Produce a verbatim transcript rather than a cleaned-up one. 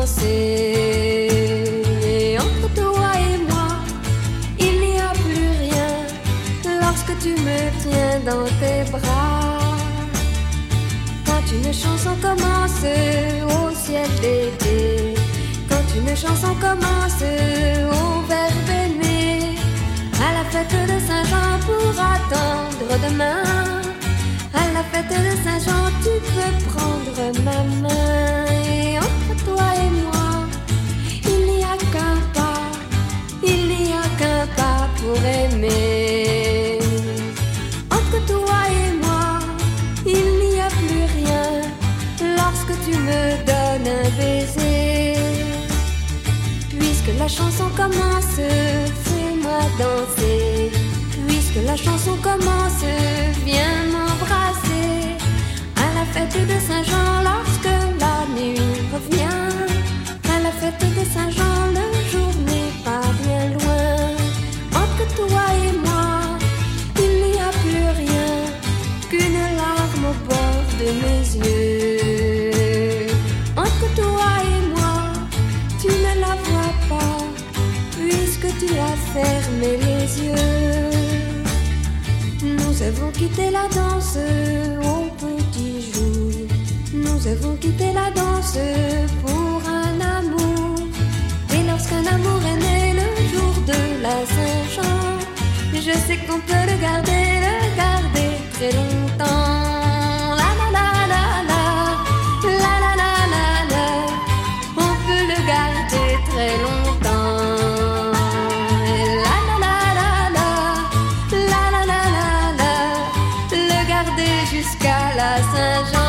commencer. Et entre toi et moi, il n'y a plus rien lorsque tu me tiens dans tes bras. Quand une chanson commence au ciel d'été, quand une chanson commence au verbe aimer, à la fête de Saint-Jean pour attendre demain. À la fête de Saint-Jean, tu peux prendre ma main. Et entre toi et moi, il n'y a qu'un pas, il n'y a qu'un pas pour aimer. Entre toi et moi, il n'y a plus rien lorsque tu me donnes un baiser. Puisque la chanson commence, fais-moi danser. Puisque la chanson commence, viens m'embrasser. À la fête de Saint-Jean, lorsque la nuit revient, à la fête de Saint-Jean, le jour n'est pas bien loin. Entre toi et moi, il n'y a plus rien qu'une larme au bord de mes yeux. Entre toi et moi, tu ne la vois pas, puisque tu as fermé les yeux. Nous avons quitté la danse au petit jour. Nous avons quitté la danse pour un amour. Et lorsqu'un amour est né le jour de la Saint-Jean, je sais qu'on peut le garder, le garder très longtemps. La la la la la, la la la la la, on peut le garder très longtemps. Jusqu'à la Saint-Jean.